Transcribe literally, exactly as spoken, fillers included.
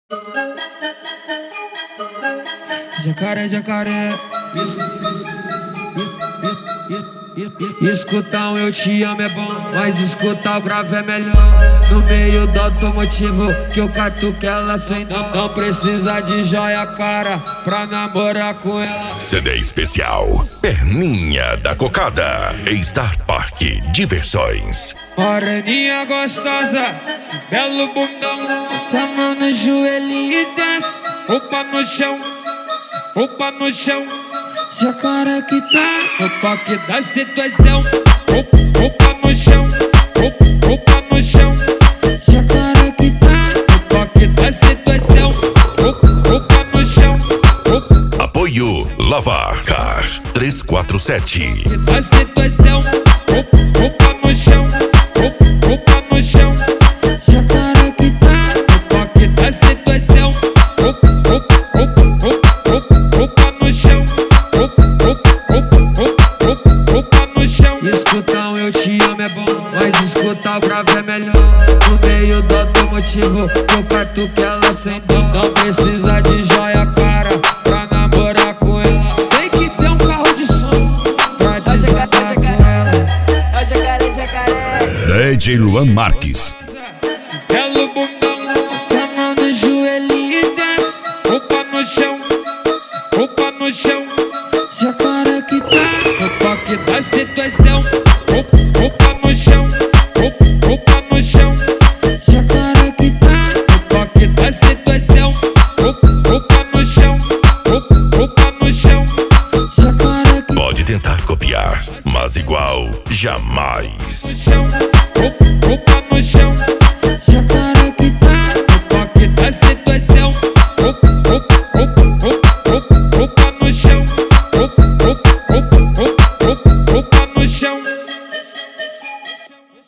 Jacaré, jacaré. Escutar um eu te amo é bom, mas escutar o grave é melhor. No meio do automotivo que eu catuco ela sem dó. Não precisa de joia cara pra namorar com ela. C D especial Perninha da Cocada, Star Park Diversões. Moreninha gostosa, belo bundão. Tá mão no joelhinho e desce, roupa no chão, roupa no chão. Jacaré que tá no toque da situação. Roupa no chão, roupa no chão. Jacaré que tá no toque da situação. Roupa no chão. Apoio Lavar Car três quatro sete. Da situação. Roupa no chão, roupa no chão. Jacaré que tá no toque da situação. Roupa no chão. Escutar um eu te amo é bom, mas escutar o grave é melhor. No meio do automotivo eu catuco ela sem dó. Não precisa de joia cara pra namorar com ela. Tem que ter um carro de som pra desatar com ela. É o jacaré, jacaré. D J Luan Marques. Belo bundão, tá mão no joelhinho e desce, roupa no chão, roupa no chão. Jacaré que tá no toque da situação. Roupa no chão, roupa no chão. Jacaré que tá no toque da situação. Roupa no chão, roupa no chão. Jacaré que Pode tentar copiar, mas igual jamais. no chão, roupa no chão. Jacaré que tá no toque da situação. Roupa no chão, roupa no chão.